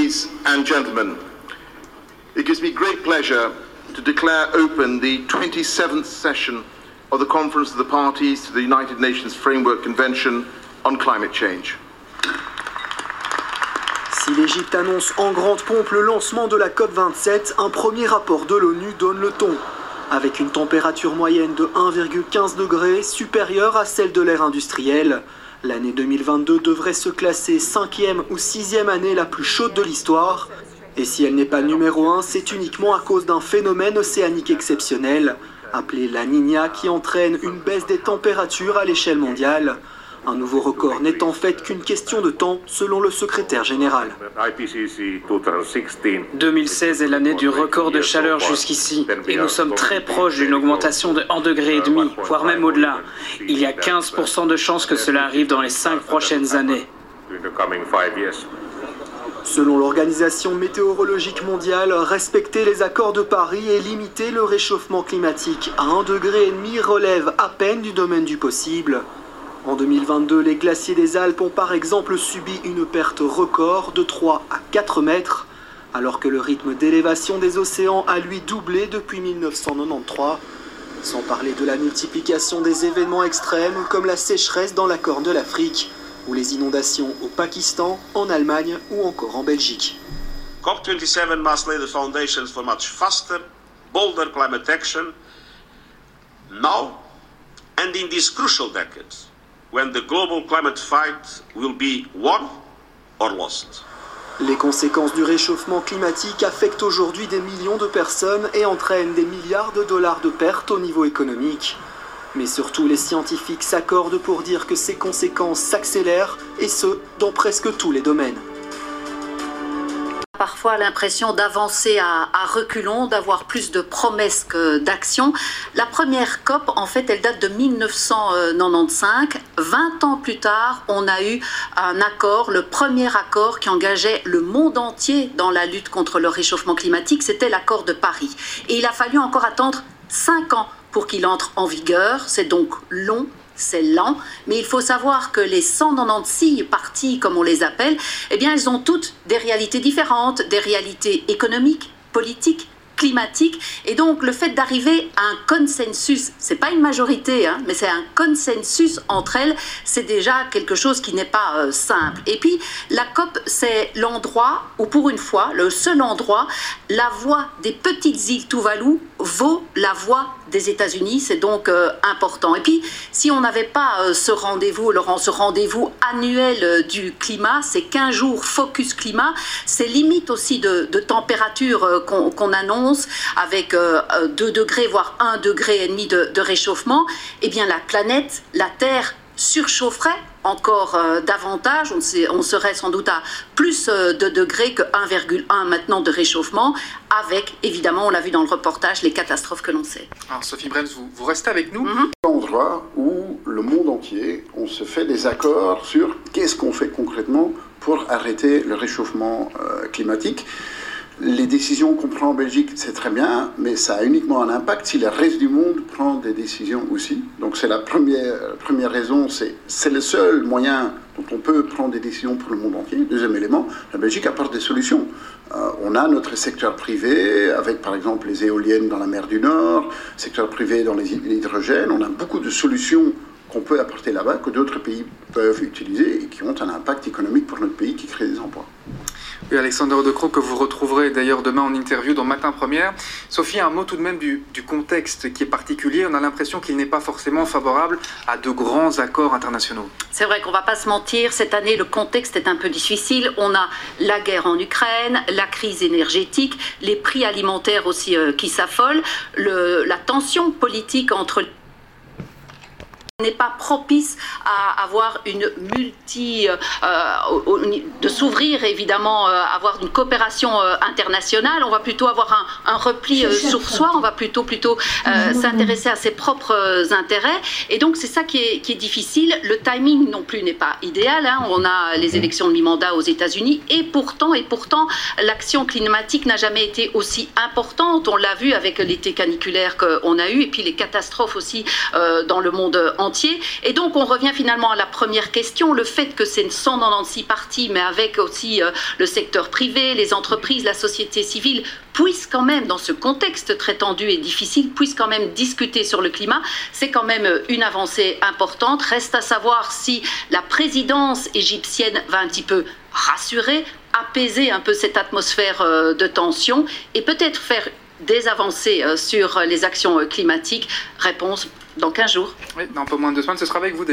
Ladies and gentlemen, it gives me great pleasure to declare open the 27th session of the Conference of the Parties to the United Nations Framework Convention on Climate Change. Si l'Égypte annonce en grande pompe le lancement de la COP27, un premier rapport de l'ONU donne le ton. Avec une température moyenne de 1,15 degrés supérieure à celle de l'ère industrielle, l'année 2022 devrait se classer 5e ou 6e année la plus chaude de l'histoire. Et si elle n'est pas numéro 1, c'est uniquement à cause d'un phénomène océanique exceptionnel, appelé la Niña, qui entraîne une baisse des températures à l'échelle mondiale. Un nouveau record n'est en fait qu'une question de temps, selon le secrétaire général. 2016 est l'année du record de chaleur jusqu'ici, et nous sommes très proches d'une augmentation de 1,5 degré, voire même au-delà. Il y a 15% de chances que cela arrive dans les 5 prochaines années. Selon l'Organisation météorologique mondiale, respecter les accords de Paris et limiter le réchauffement climatique à 1,5 degré relève à peine du domaine du possible. En 2022, les glaciers des Alpes ont par exemple subi une perte record de 3 à 4 mètres, alors que le rythme d'élévation des océans a lui doublé depuis 1993, sans parler de la multiplication des événements extrêmes comme la sécheresse dans la Corne de l'Afrique, ou les inondations au Pakistan, en Allemagne ou encore en Belgique. COP27 must lay the foundations for much faster, bolder climate action, now and in these crucial decades, when the global climate fight will be won or lost. Les conséquences du réchauffement climatique affectent aujourd'hui des millions de personnes et entraînent des milliards de dollars de pertes au niveau économique. Mais surtout, les scientifiques s'accordent pour dire que ces conséquences s'accélèrent, et ce, dans presque tous les domaines. Parfois l'impression d'avancer à reculons, d'avoir plus de promesses que d'actions. La première COP, en fait, elle date de 1995. 20 ans plus tard, on a eu un accord, le premier accord qui engageait le monde entier dans la lutte contre le réchauffement climatique, c'était l'accord de Paris. Et il a fallu encore attendre 5 ans pour qu'il entre en vigueur. C'est donc long. C'est lent, mais il faut savoir que les 196 parties, comme on les appelle, eh bien, elles ont toutes des réalités différentes, des réalités économiques, politiques, climatiques, et donc le fait d'arriver à un consensus, c'est pas une majorité, hein, mais c'est un consensus entre elles, c'est déjà quelque chose qui n'est pas simple. Et puis la COP, c'est l'endroit où, pour une fois, le seul endroit, la voix des petites îles Tuvalu vaut la voix des États-Unis, c'est donc important. Et puis, si on n'avait pas ce rendez-vous, Laurent, ce rendez-vous annuel du climat, ces 15 jours focus climat, ces limites aussi de température qu'on annonce, avec 2 degrés, voire 1,5 degré de réchauffement, eh bien la planète, la Terre, surchaufferait encore davantage. On serait sans doute à plus de degrés que 1,1 maintenant de réchauffement, avec évidemment, on l'a vu dans le reportage, les catastrophes que l'on sait. Alors Sophie Brems, vous restez avec nous. Endroit où le monde entier, on se fait des accords sur qu'est-ce qu'on fait concrètement pour arrêter le réchauffement climatique. Les décisions qu'on prend en Belgique, c'est très bien, mais ça a uniquement un impact si le reste du monde prend des décisions aussi. Donc c'est la première raison, c'est le seul moyen dont on peut prendre des décisions pour le monde entier. Deuxième élément, la Belgique apporte des solutions. On a notre secteur privé, avec par exemple les éoliennes dans la mer du Nord, secteur privé dans l'hydrogène. On a beaucoup de solutions qu'on peut apporter là-bas, que d'autres pays peuvent utiliser et qui ont un impact économique pour notre pays, qui crée des emplois. Oui, Alexander De Croo, que vous retrouverez d'ailleurs demain en interview dans Matin Première. Sophie, un mot tout de même du contexte qui est particulier. On a l'impression qu'il n'est pas forcément favorable à de grands accords internationaux. C'est vrai qu'on ne va pas se mentir, cette année le contexte est un peu difficile. On a la guerre en Ukraine, la crise énergétique, les prix alimentaires aussi qui s'affolent, la tension politique entre n'est pas propice à avoir une de s'ouvrir évidemment, avoir une coopération internationale. On va plutôt avoir un repli sur soi, on va plutôt s'intéresser à ses propres intérêts, et donc c'est ça qui est difficile. Le timing non plus n'est pas idéal, hein. On a les élections de mi-mandat aux États-Unis, et pourtant l'action climatique n'a jamais été aussi importante. On l'a vu avec l'été caniculaire qu'on a eu, et puis les catastrophes aussi dans le monde entier. entier. Et donc on revient finalement à la première question, le fait que c'est 196 parties, mais avec aussi le secteur privé, les entreprises, la société civile, puissent quand même, dans ce contexte très tendu et difficile, puissent quand même discuter sur le climat. C'est quand même une avancée importante. Reste à savoir si la présidence égyptienne va un petit peu rassurer, apaiser un peu cette atmosphère de tension et peut-être faire des avancées sur les actions climatiques. Réponse dans 15 jours. Oui, dans un peu moins de 2 semaines, ce sera avec vous.